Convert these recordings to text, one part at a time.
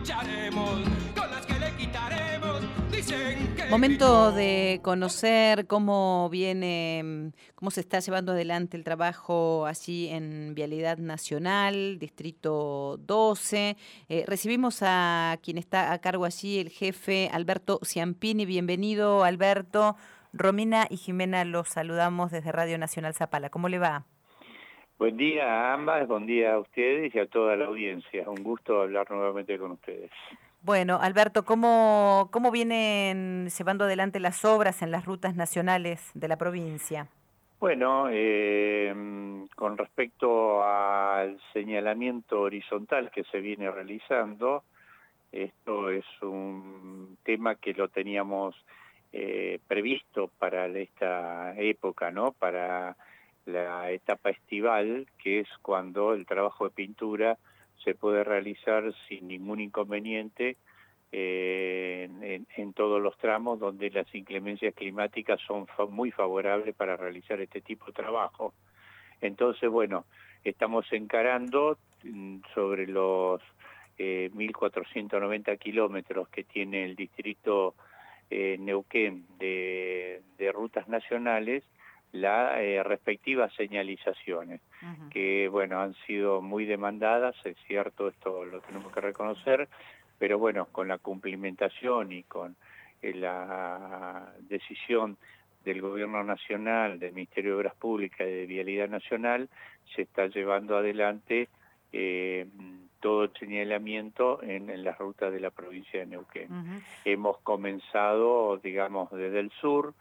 lucharemos, con las que le quitaremos. Dicen que Momento de conocer cómo viene, cómo se está llevando adelante el trabajo allí en Vialidad Nacional, Distrito 12. Recibimos a quien está a cargo allí, el jefe Alberto Ciampini. Bienvenido, Alberto. Romina y Jimena los saludamos desde Radio Nacional Zapala. ¿Cómo le va? Buen día a ambas, buen día a ustedes y a toda la audiencia. Un gusto hablar nuevamente con ustedes. Bueno, Alberto, ¿cómo vienen llevando adelante las obras en las rutas nacionales de la provincia? Bueno, con respecto al señalamiento horizontal que se viene realizando, esto es un tema que lo teníamos previsto para esta época, ¿no? Para la etapa estival, que es cuando el trabajo de pintura se puede realizar sin ningún inconveniente en todos los tramos donde las inclemencias climáticas son muy favorables para realizar este tipo de trabajo. Entonces, bueno, estamos encarando sobre los 1.490 kilómetros que tiene el distrito Neuquén de rutas nacionales, las respectivas señalizaciones, que bueno, han sido muy demandadas, es cierto, esto lo tenemos que reconocer, pero bueno, con la cumplimentación y con la decisión del Gobierno Nacional, del Ministerio de Obras Públicas y de Vialidad Nacional, se está llevando adelante todo el señalamiento en las rutas de la provincia de Neuquén. Hemos comenzado, digamos, desde el sur,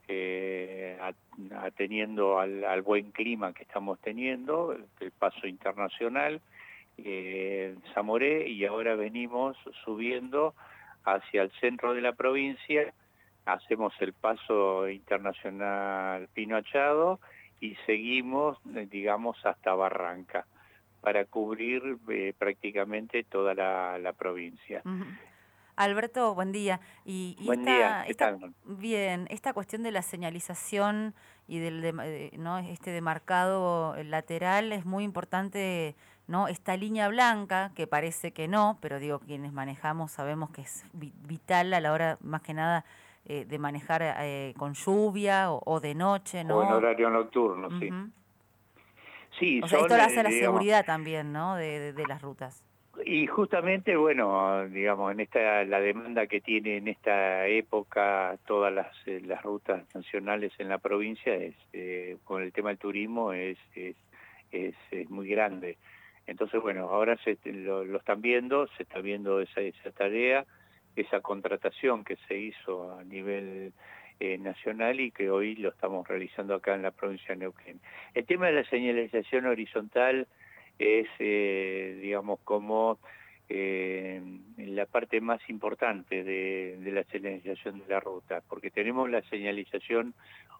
ateniendo al buen clima que estamos teniendo, el paso internacional, Zamoré, y ahora venimos subiendo hacia el centro de la provincia, hacemos el paso internacional Pino Achado y seguimos, digamos, hasta Barranca, para cubrir prácticamente toda la provincia. Alberto, buen día. Buen día, ¿qué tal? Bien, esta cuestión de la señalización y ¿no? Este demarcado lateral es muy importante, ¿no? Esta línea blanca, que parece que no, pero digo, quienes manejamos sabemos que es vital a la hora, más que nada, de manejar con lluvia o de noche, ¿no? O en horario nocturno, sí. Sí, o sea, esto lo hace la digamos, seguridad también, ¿no? De las rutas. Y justamente, bueno, digamos, la demanda que tiene en esta época todas las rutas nacionales en la provincia es con el tema del turismo es muy grande. Entonces, bueno, ahora lo están viendo, se está viendo esa tarea, esa contratación que se hizo a nivel nacional y que hoy lo estamos realizando acá en la provincia de Neuquén. El tema de la señalización horizontal es, digamos, como la parte más importante de la señalización de la ruta, porque tenemos la señalización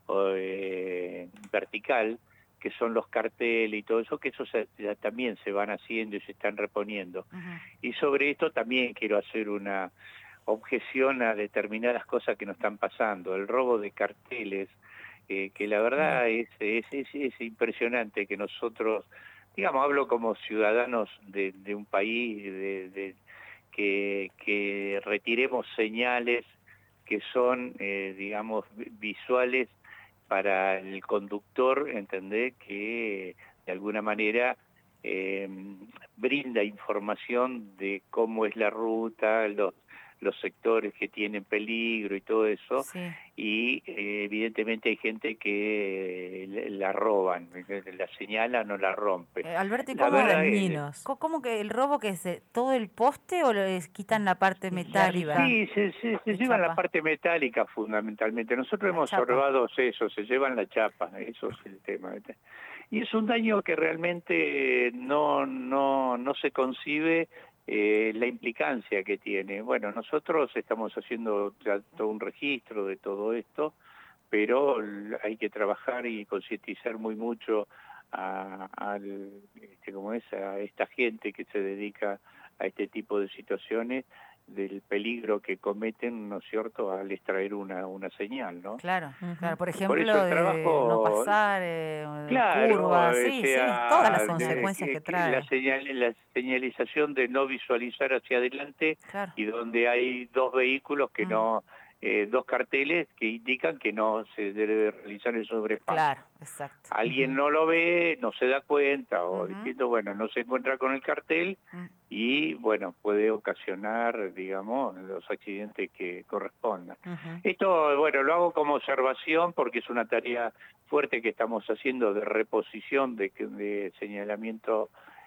vertical, que son los carteles y todo eso, que eso ya también se van haciendo y se están reponiendo. Y sobre esto también quiero hacer una objeción a determinadas cosas que nos están pasando. El robo de carteles, que la verdad es impresionante que nosotros, digamos, hablo como ciudadanos de un país que retiremos señales que son, digamos, visuales para el conductor, entender que de alguna manera brinda información de cómo es la ruta, los sectores que tienen peligro y todo eso, y evidentemente hay gente que la roban, la señalan o la rompen. Alberto, ¿y La cómo verdad ¿Cómo que el robo que es todo el poste o les quitan la parte metálica? Sí, se llevan la parte metálica fundamentalmente. Nosotros hemos observado eso, se llevan la chapa, eso es el tema. Y es un daño que realmente no se concibe la implicancia que tiene. Bueno, nosotros estamos haciendo ya todo un registro de todo esto, pero hay que trabajar y concientizar muy mucho a esta gente que se dedica a este tipo de situaciones del peligro que cometen, ¿no es cierto?, al extraer una señal, ¿no? Claro, claro. Por Por ejemplo, eso el de trabajo, no pasar, claro, curvas, o sí, todas las sea, consecuencias que trae. la señalización de no visualizar hacia adelante, Claro, y donde hay dos vehículos que no, dos carteles que indican que no se debe realizar el sobrepaso. claro, exacto. Alguien no lo ve, no se da cuenta, o Ujú. diciendo, bueno, no se encuentra con el cartel, y bueno, puede ocasionar, digamos, los accidentes que correspondan. Esto, bueno, lo hago como observación porque es una tarea fuerte que estamos haciendo de reposición de señalamiento,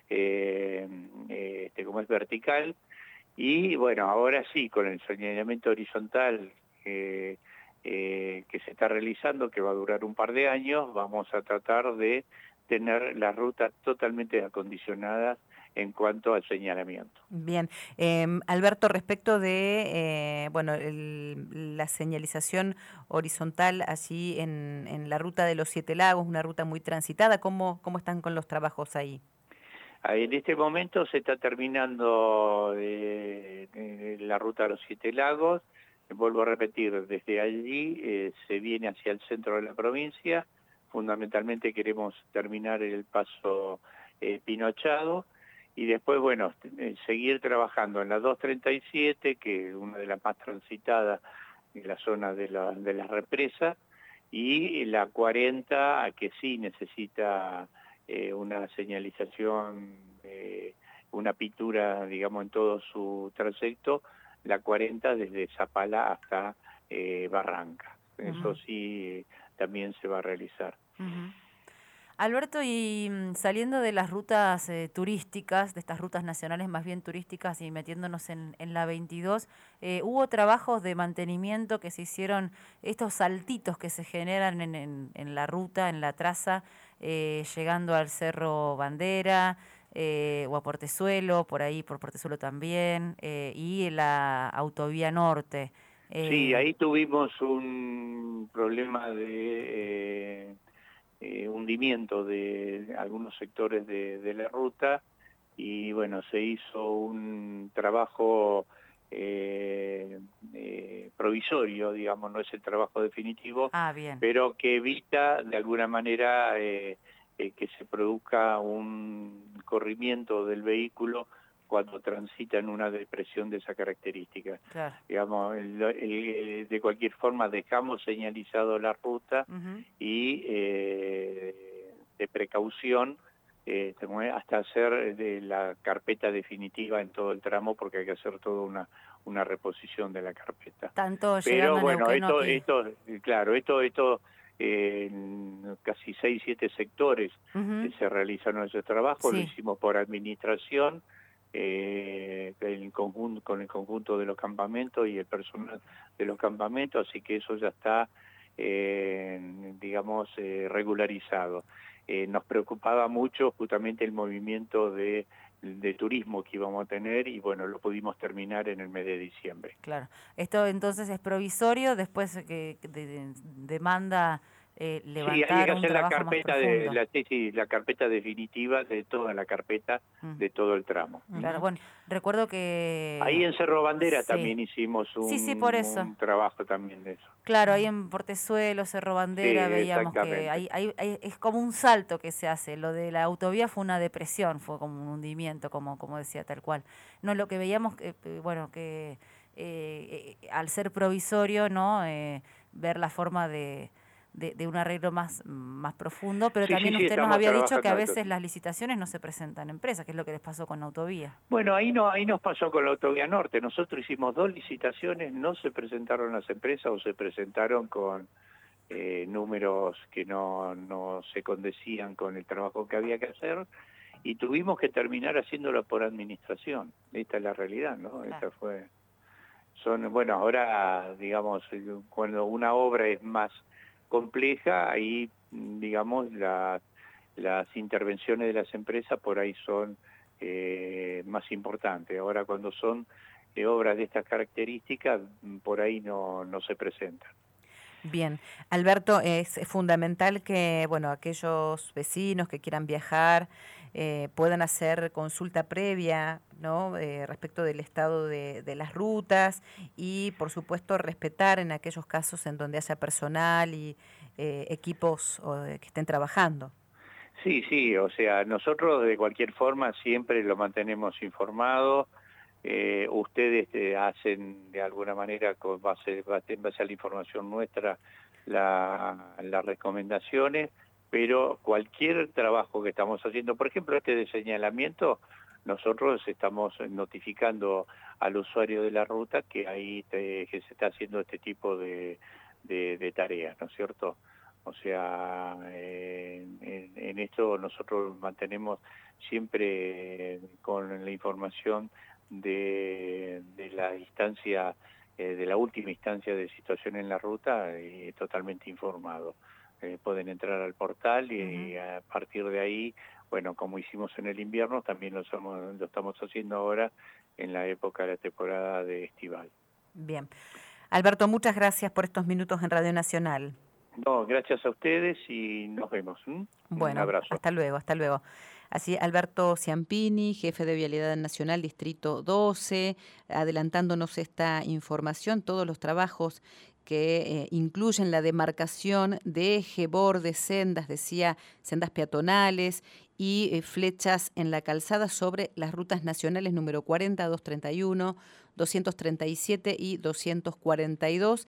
como es vertical, y bueno, ahora sí, con el señalamiento horizontal que se está realizando, que va a durar un par de años, vamos a tratar de tener las rutas totalmente acondicionadas en cuanto al señalamiento. Bien, Alberto, respecto de bueno, la señalización horizontal allí en la ruta de los Siete Lagos, una ruta muy transitada, ¿cómo están con los trabajos ahí? En este momento se está terminando la ruta de los Siete Lagos. Vuelvo a repetir, desde allí se viene hacia el centro de la provincia. Fundamentalmente queremos terminar el paso Pinochado, y después, bueno, seguir trabajando en la 237, que es una de las más transitadas en la zona de la represa, y la 40, que sí necesita una señalización, una pintura, digamos, en todo su trayecto, la 40 desde Zapala hasta Barranca. Eso sí, también se va a realizar. Alberto, y saliendo de las rutas turísticas, de estas rutas nacionales más bien turísticas y metiéndonos en la 22, hubo trabajos de mantenimiento que se hicieron, estos saltitos que se generan en la ruta, en la traza, llegando al Cerro Bandera o a Portezuelo, por ahí por Portezuelo también, y la Autovía Norte. Sí, ahí tuvimos un problema de hundimiento de algunos sectores de la ruta, y bueno, se hizo un trabajo provisorio, digamos, no es el trabajo definitivo, Bien. pero que evita de alguna manera que se produzca un corrimiento del vehículo cuando transita en una depresión de esa característica. Claro. Digamos, de cualquier forma dejamos señalizado la ruta, y de precaución hasta hacer de la carpeta definitiva en todo el tramo, porque hay que hacer toda una reposición de la carpeta. Tanto Pero bueno, esto claro, esto en casi 6-7 sectores se realizaron esos trabajos, Sí. Lo hicimos por administración, con el conjunto de los campamentos y el personal de los campamentos, así que eso ya está, digamos, regularizado. Nos preocupaba mucho justamente el movimiento de turismo que íbamos a tener, y bueno, lo pudimos terminar en el mes de diciembre. Claro. Esto entonces es provisorio, después que demanda levantar sí, hay que un hacer la trabajo más carpeta profundo. la carpeta definitiva de toda la carpeta de todo el tramo. Claro, bueno, recuerdo que... Ahí en Cerro Bandera sí. también hicimos por eso. un trabajo también de eso. Claro, ahí en Portezuelo, Cerro Bandera, Sí, veíamos que exactamente. es como un salto que se hace. Lo de la autovía fue una depresión, fue como un hundimiento, como decía, tal cual. No, lo que veíamos, bueno, que al ser provisorio, ¿no? Ver la forma de un arreglo más profundo, pero también usted nos había dicho que a veces las licitaciones no se presentan en empresas, que es lo que les pasó con la autovía. Bueno, ahí nos pasó con la Autovía Norte. Nosotros hicimos 2 licitaciones, no se presentaron las empresas, o se presentaron con números que no se condecían con el trabajo que había que hacer, y tuvimos que terminar haciéndolo por administración. Esta es la realidad, ¿no? Claro. Esta fue... Bueno, ahora, digamos, cuando una obra es más compleja, ahí, digamos, las intervenciones de las empresas por ahí son más importantes. Ahora, cuando son obras de estas características, por ahí no se presentan. Bien, Alberto, es fundamental que, bueno, aquellos vecinos que quieran viajar puedan hacer consulta previa, ¿no? Respecto del estado de las rutas y, por supuesto, respetar en aquellos casos en donde haya personal y equipos que estén trabajando. Sí, sí, o sea, nosotros de cualquier forma siempre lo mantenemos informado. Ustedes hacen de alguna manera con base a la información nuestra las recomendaciones, pero cualquier trabajo que estamos haciendo, por ejemplo este de señalamiento, nosotros estamos notificando al usuario de la ruta que ahí que se está haciendo este tipo de tareas, ¿no es cierto? O sea, en esto nosotros mantenemos siempre con la información de la instancia, de la última instancia de situación en la ruta, totalmente informado. Pueden entrar al portal y a partir de ahí, bueno, como hicimos en el invierno, también lo estamos haciendo ahora en la época de la temporada de estival. Bien. Alberto, muchas gracias por estos minutos en Radio Nacional. No, gracias a ustedes y nos vemos. Bueno, un abrazo. Hasta luego, hasta luego. Así, Alberto Ciampini, jefe de Vialidad Nacional, Distrito 12, adelantándonos esta información, todos los trabajos que incluyen la demarcación de eje, bordes, sendas, decía, sendas peatonales y flechas en la calzada sobre las rutas nacionales número 40, 231, 237 y 242.